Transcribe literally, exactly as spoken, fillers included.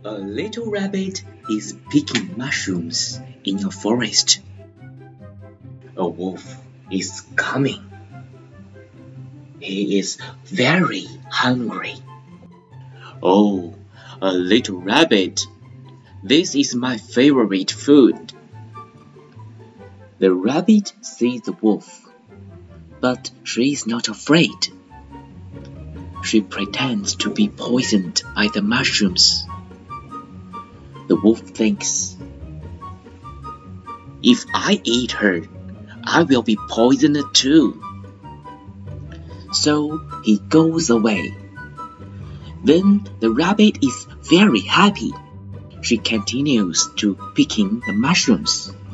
A little rabbit is picking mushrooms in a forest. A wolf is coming. He is very hungry. Oh, a little rabbit. This is my favorite food. The rabbit sees the wolf, but she is not afraid. She pretends to be poisoned by the mushrooms. The wolf thinks, if I eat her, I will be poisoned too. So he goes away. Then the rabbit is very happy. She continues to picking the mushrooms.